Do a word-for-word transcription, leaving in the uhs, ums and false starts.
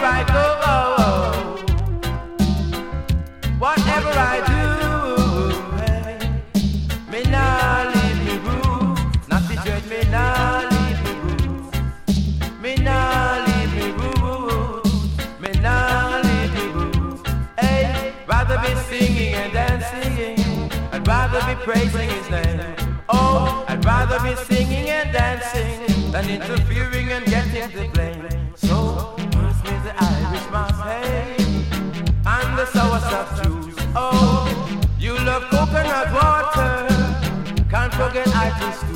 I go, whatever I do, hey, me nah leave me roots. Not the dread, me nah leave me roots. Me nah leave me roots. Me nah leave me roots. Hey, rather be singing and dancing. I'd rather be praising His name. Oh, I'd rather be singing and dancing than interfering and getting the blame. So, pass me the Irish moss, hey, and the soursop juice. Oh, you love coconut water, can't forget I just